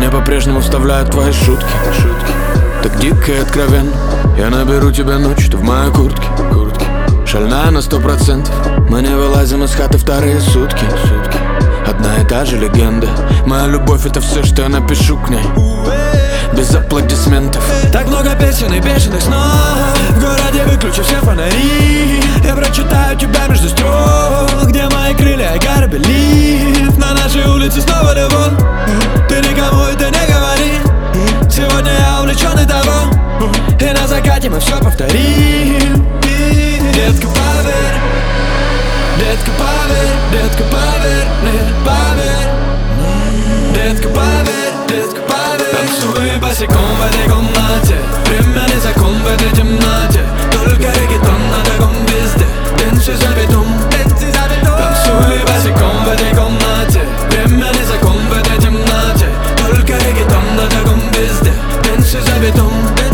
мне по-прежнему вставляют твои шутки. Так дико и откровенно. Я наберу тебя ночью, ты в моей куртке. Шальная на 100%. Мы не вылазим из хаты вторые сутки. Одна и та же легенда. Моя любовь — это все, что я напишу к ней, без аплодисментов. Так много песен и бешеных снов. В городе выключи все фонари. Я прочитаю тебя между строк. Где мои крылья и корабели? На нашей улице снова любовь. Ты никому это не говори. Сегодня я увлечен и того. И на закате мы все повторим. Детка, поверь. Детка, поверь. Детка, поверь. Поверь. Детка, поверь. Детка, поверь. Танцуй босиком в этой комнате. Время не закон в этой темноте. Только реггетон на таком везде. Дэнси за бетон. Танцуй босиком в этой комнате. Время не закон в этой темноте. Только реггетон на таком везде. Дэнси за бетон.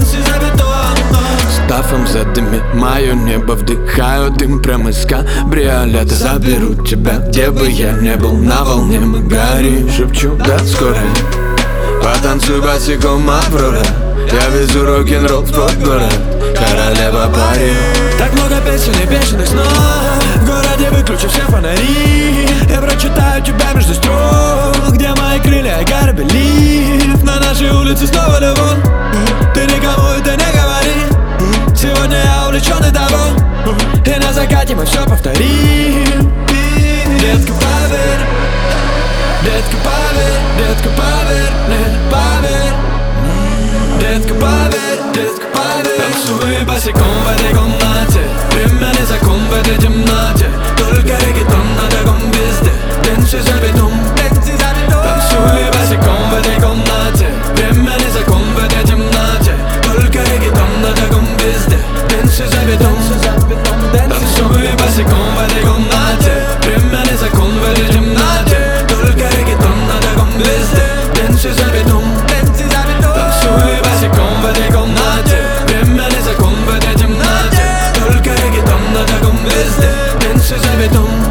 Стафом задыми мое небо, вдыхаю дым прямо из кабриолета. Заберу тебя, где бы я не был, на волне мы горим. Шепчу, да, скоро. Потанцуй босиком, Аврора. Я везу рок-н-ролл в твой город, королева пари. Так много песен и бешеных снов. В городе выключи все фонари. Я прочитаю тебя между строк. Где мои крылья и корабели? На нашей улице снова любовь. Ты никому это не говори. Сегодня я увлечен и того. И на закате мы все повторим. Детка, поверь. Детка, поверь. Детка, поверь. Поверь. Детка, поверь. Детка, поверь. Танцуй босиком в этой комнате. Время не закон в этой темноте. Только реггетон на таком везде. Дэнси за бетон. Танцуй босиком в этой комнате. Время не закон в этой темноте. Только реггетон на таком везде. Дэнси за бетон. Танцуй босиком в этой комнате. Время не закон в этой темноте. Только реггетон на таком везде. Дэнси за бетон. Танцуй босиком в этой комнате. Время не закон в этой темноте. Только реггетон на таком везде. Дэнси за бетон.